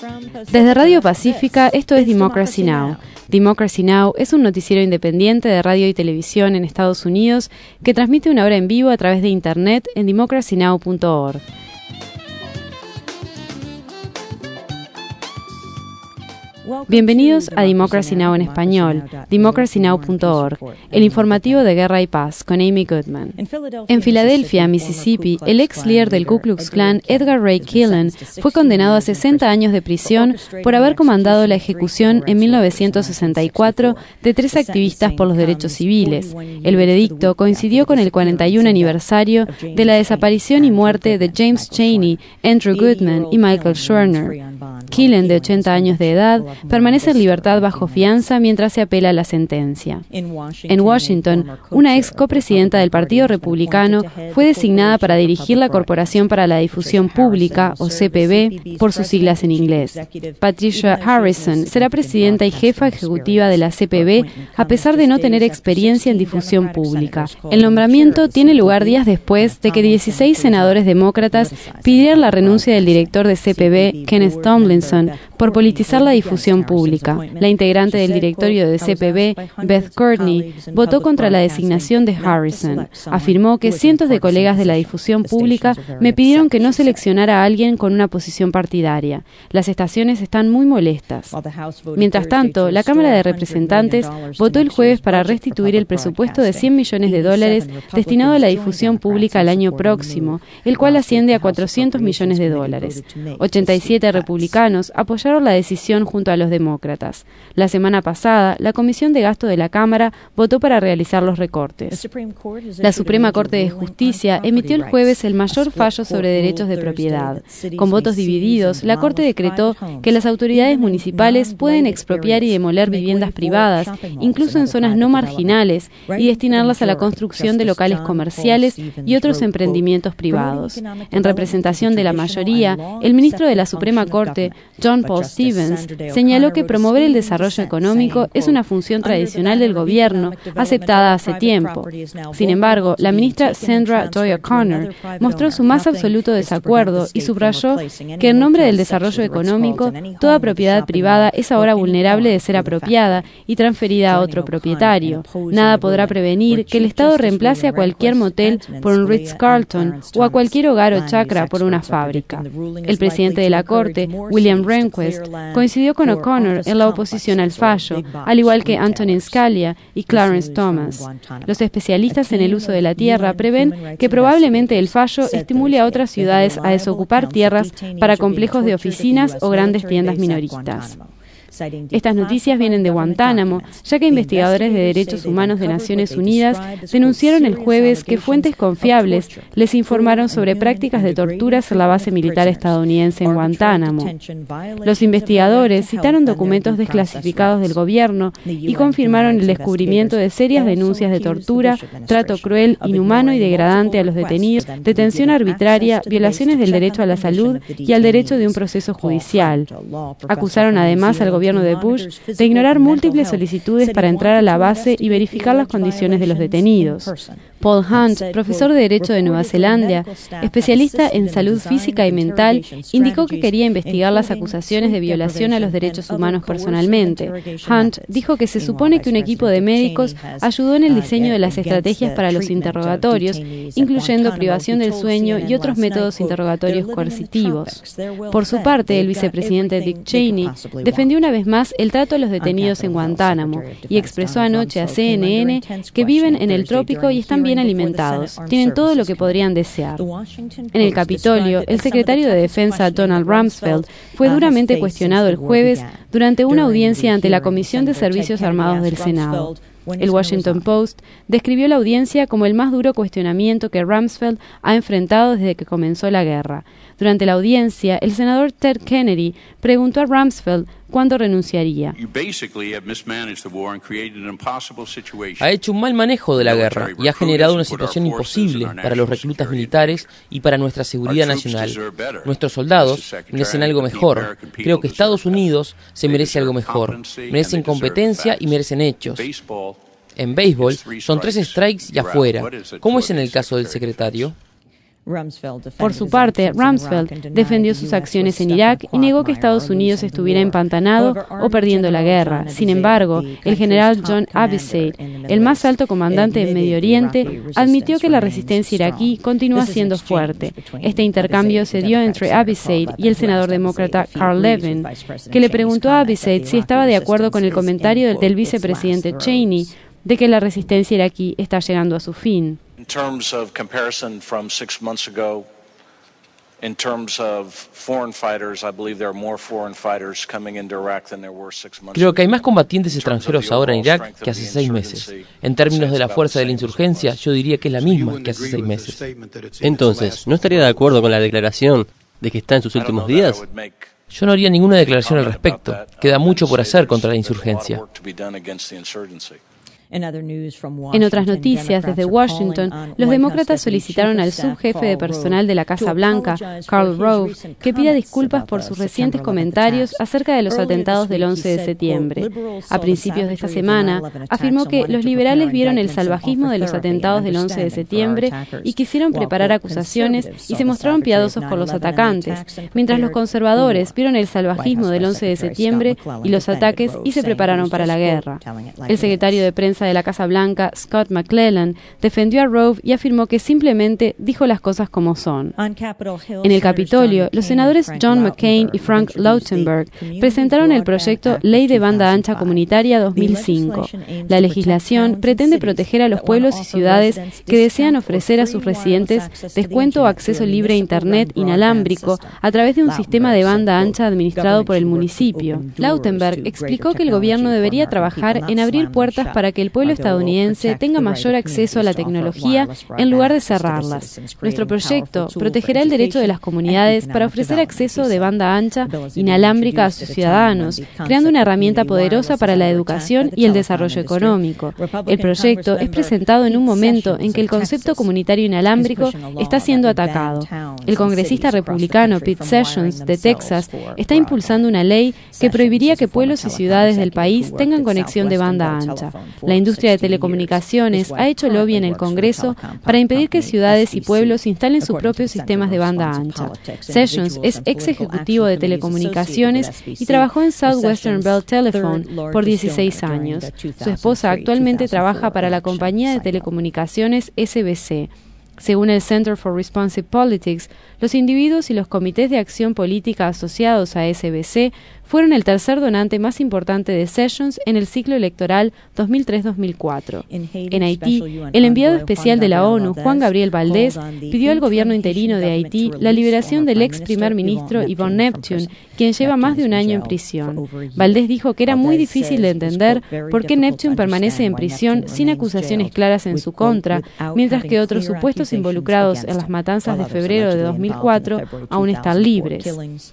Desde Radio Pacífica, esto es Democracy Now! Democracy Now! Es un noticiero independiente de radio y televisión en Estados Unidos que transmite una hora en vivo a través de Internet en democracynow.org. Bienvenidos a Democracy Now! En español, democracynow.org, el informativo de Guerra y Paz, con Amy Goodman. En Filadelfia, Mississippi, el ex líder del Ku Klux Klan, Edgar Ray Killen, fue condenado a 60 años de prisión por haber comandado la ejecución en 1964 de 3 activistas por los derechos civiles. El veredicto coincidió con el 41 aniversario de la desaparición y muerte de James Chaney, Andrew Goodman y Michael Schwerner. Killen, de 80 años de edad, permanece en libertad bajo fianza mientras se apela a la sentencia. En Washington, una ex copresidenta del Partido Republicano fue designada para dirigir la Corporación para la Difusión Pública, o CPB, por sus siglas en inglés. Patricia Harrison será presidenta y jefa ejecutiva de la CPB, a pesar de no tener experiencia en difusión pública. El nombramiento tiene lugar días después de que 16 senadores demócratas pidieran la renuncia del director de CPB, Kenneth Tomlinson, por politizar la difusión pública. La integrante del directorio de CPB, Beth Courtney, votó contra la designación de Harrison. Afirmó que cientos de colegas de la difusión pública me pidieron que no seleccionara a alguien con una posición partidaria. Las estaciones están muy molestas. Mientras tanto, la Cámara de Representantes votó el jueves para restituir el presupuesto de $100 millones destinado a la difusión pública el año próximo, el cual asciende a $400 millones. 87 republicanos apoyaron la decisión junto a los demócratas. La semana pasada, la Comisión de Gasto de la Cámara votó para realizar los recortes. La Suprema Corte de Justicia emitió el jueves el mayor fallo sobre derechos de propiedad. Con votos divididos, la Corte decretó que las autoridades municipales pueden expropiar y demoler viviendas privadas, incluso en zonas no marginales, y destinarlas a la construcción de locales comerciales y otros emprendimientos privados. En representación de la mayoría, el ministro de la Suprema Corte, John Paul Stevens, señaló que promover el desarrollo económico es una función tradicional del gobierno, aceptada hace tiempo. Sin embargo, la ministra Sandra Joy O'Connor mostró su más absoluto desacuerdo y subrayó que en nombre del desarrollo económico, toda propiedad privada es ahora vulnerable de ser apropiada y transferida a otro propietario. Nada podrá prevenir que el Estado reemplace a cualquier motel por un Ritz-Carlton o a cualquier hogar o chacra por una fábrica. El presidente de la Corte, William Rehnquist, coincidió con O'Connor en la oposición al fallo, al igual que Antonin Scalia y Clarence Thomas. Los especialistas en el uso de la tierra prevén que probablemente el fallo estimule a otras ciudades a desocupar tierras para complejos de oficinas o grandes tiendas minoristas. Estas noticias vienen de Guantánamo, ya que investigadores de derechos humanos de Naciones Unidas denunciaron el jueves que fuentes confiables les informaron sobre prácticas de torturas en la base militar estadounidense en Guantánamo. Los investigadores citaron documentos desclasificados del gobierno y confirmaron el descubrimiento de serias denuncias de tortura, trato cruel, inhumano y degradante a los detenidos, detención arbitraria, violaciones del derecho a la salud y al derecho de un proceso judicial. Acusaron además al gobierno de Bush de ignorar múltiples solicitudes para entrar a la base y verificar las condiciones de los detenidos. Paul Hunt, profesor de Derecho de Nueva Zelanda, especialista en salud física y mental, indicó que quería investigar las acusaciones de violación a los derechos humanos personalmente. Hunt dijo que se supone que un equipo de médicos ayudó en el diseño de las estrategias para los interrogatorios, incluyendo privación del sueño y otros métodos interrogatorios coercitivos. Por su parte, el vicepresidente Dick Cheney defendió una vez más el trato a los detenidos en Guantánamo y expresó anoche a CNN que viven en el trópico y están bien alimentados, tienen todo lo que podrían desear. En el Capitolio, el secretario de Defensa Donald Rumsfeld fue duramente cuestionado el jueves durante una audiencia ante la Comisión de Servicios Armados del Senado. El Washington Post describió la audiencia como el más duro cuestionamiento que Rumsfeld ha enfrentado desde que comenzó la guerra. Durante la audiencia, el senador Ted Kennedy preguntó a Rumsfeld cuándo renunciaría. Ha hecho un mal manejo de la guerra y ha generado una situación imposible para los reclutas militares y para nuestra seguridad nacional. Nuestros soldados merecen algo mejor. Creo que Estados Unidos se merece algo mejor. Merecen competencia y merecen hechos. En béisbol son 3 strikes y afuera. ¿Cómo es en el caso del secretario? Por su parte, Rumsfeld defendió sus acciones en Irak y negó que Estados Unidos estuviera empantanado o perdiendo la guerra. Sin embargo, el general John Abizaid, el más alto comandante en Medio Oriente, admitió que la resistencia iraquí continúa siendo fuerte. Este intercambio se dio entre Abizaid y el senador demócrata Carl Levin, que le preguntó a Abizaid si estaba de acuerdo con el comentario del vicepresidente Cheney de que la resistencia iraquí está llegando a su fin. In terms of comparison from 6 months ago, in terms of foreign fighters, I believe there are more foreign fighters coming into Iraq than there were 6 months ago. Creo que hay más combatientes extranjeros ahora en Irak que hace 6 meses. En términos de la fuerza de la insurgencia, yo diría que es la misma que hace 6 meses. Entonces, ¿no estaría de acuerdo con la declaración de que está en sus últimos días? Yo no haría ninguna declaración al respecto. Queda mucho por hacer contra la insurgencia. En otras noticias, desde Washington, los demócratas solicitaron al subjefe de personal de la Casa Blanca, Karl Rove, que pida disculpas por sus recientes comentarios acerca de los atentados del 11 de septiembre. A principios de esta semana, afirmó que los liberales vieron el salvajismo de los atentados del 11 de septiembre y quisieron preparar acusaciones y se mostraron piadosos con los atacantes, mientras los conservadores vieron el salvajismo del 11 de septiembre y los ataques y se prepararon para la guerra. El secretario de prensa de la Casa Blanca, Scott McClellan, defendió a Rove y afirmó que simplemente dijo las cosas como son. En el Capitolio, los senadores John McCain y Frank Lautenberg presentaron el proyecto Ley de Banda Ancha Comunitaria 2005. La legislación pretende proteger a los pueblos y ciudades que desean ofrecer a sus residentes descuento o acceso libre a Internet inalámbrico a través de un sistema de banda ancha administrado por el municipio. Lautenberg explicó que el gobierno debería trabajar en abrir puertas para que el pueblo estadounidense tenga mayor acceso a la tecnología en lugar de cerrarlas. Nuestro proyecto protegerá el derecho de las comunidades para ofrecer acceso de banda ancha inalámbrica a sus ciudadanos, creando una herramienta poderosa para la educación y el desarrollo económico. El proyecto es presentado en un momento en que el concepto comunitario inalámbrico está siendo atacado. El congresista republicano Pete Sessions, de Texas, está impulsando una ley que prohibiría que pueblos y ciudades del país tengan conexión de banda ancha. La industria de telecomunicaciones ha hecho lobby en el Congreso para impedir que ciudades y pueblos instalen sus propios sistemas de banda ancha. Sessions es ex ejecutivo de telecomunicaciones y trabajó en Southwestern Bell Telephone por 16 años. Su esposa actualmente trabaja para la compañía de telecomunicaciones SBC. Según el Center for Responsive Politics, los individuos y los comités de acción política asociados a SBC fueron el tercer donante más importante de Sessions en el ciclo electoral 2003-2004. En Haití, el enviado especial de la ONU, Juan Gabriel Valdés, pidió al gobierno interino de Haití la liberación del ex primer ministro Yvon Neptune, quien lleva más de un año en prisión. Valdés dijo que era muy difícil de entender por qué Neptune permanece en prisión sin acusaciones claras en su contra, mientras que otros supuestos involucrados en las matanzas de febrero de 2004 aún están libres.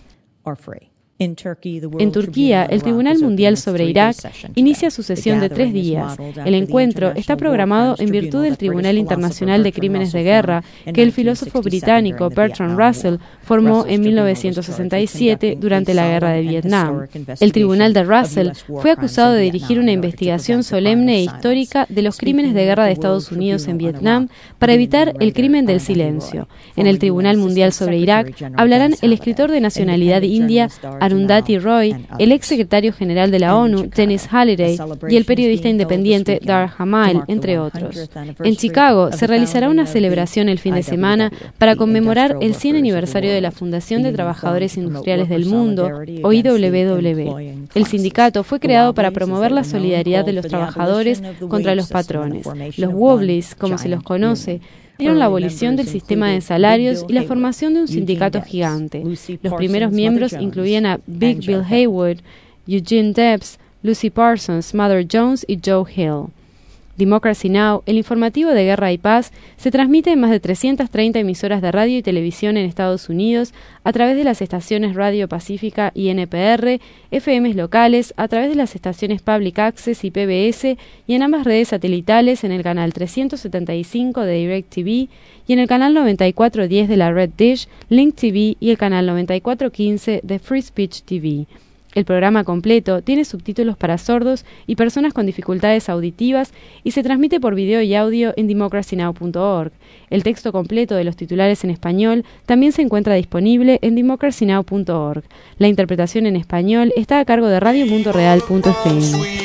En Turquía, el Tribunal Mundial sobre Irak inicia su sesión de 3 días. El encuentro está programado en virtud del Tribunal Internacional de Crímenes de Guerra que el filósofo británico Bertrand Russell formó en 1967 durante la Guerra de Vietnam. El Tribunal de Russell fue acusado de dirigir una investigación solemne e histórica de los crímenes de guerra de Estados Unidos en Vietnam para evitar el crimen del silencio. En el Tribunal Mundial sobre Irak hablarán el escritor de nacionalidad india Arundhati Roy, el ex secretario general de la ONU, Dennis Halliday, y el periodista independiente Dar Hamail, entre otros. En Chicago se realizará una celebración el fin de semana para conmemorar el 100 aniversario de la Fundación de Trabajadores Industriales del Mundo, o IWW. El sindicato fue creado para promover la solidaridad de los trabajadores contra los patrones. Los Wobblies, como se los conoce, dieron la abolición del sistema de salarios y la formación de un sindicato gigante. Los primeros miembros incluían a Big Bill Haywood, Eugene Debs, Lucy Parsons, Mother Jones y Joe Hill. Democracy Now!, el informativo de Guerra y Paz, se transmite en más de 330 emisoras de radio y televisión en Estados Unidos a través de las estaciones Radio Pacífica y NPR, FMs locales, a través de las estaciones Public Access y PBS y en ambas redes satelitales en el canal 375 de DirecTV y en el canal 9410 de la Red Dish, Link TV y el canal 9415 de Free Speech TV. El programa completo tiene subtítulos para sordos y personas con dificultades auditivas y se transmite por video y audio en democracynow.org. El texto completo de los titulares en español también se encuentra disponible en democracynow.org. La interpretación en español está a cargo de radio.real.fm.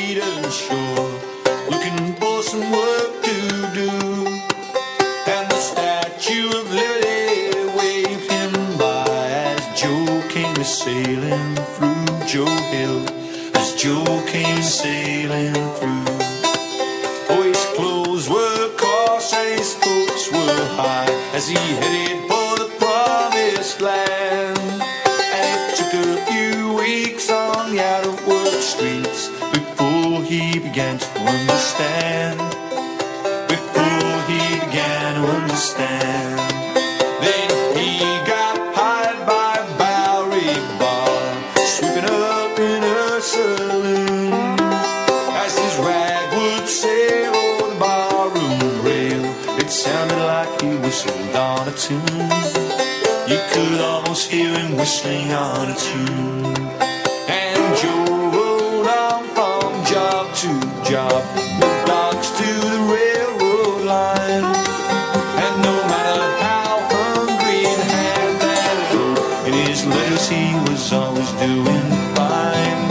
Sailing through Joe Hill as Joe came sailing through. Oh, his clothes were coarse and his hopes were high as he headed for the promised land. And it took a few weeks on the out-of-work streets before he began to understand. Before he began to understand. Then he got hired by saloon as his rag would sail over the barroom rail. It sounded like he whistled on a tune. You could almost hear him whistling on a tune. And Joe rolled on from job to job, the docks to the railroad line. And no matter how hungry and had that look in his letters, he was always doing fine.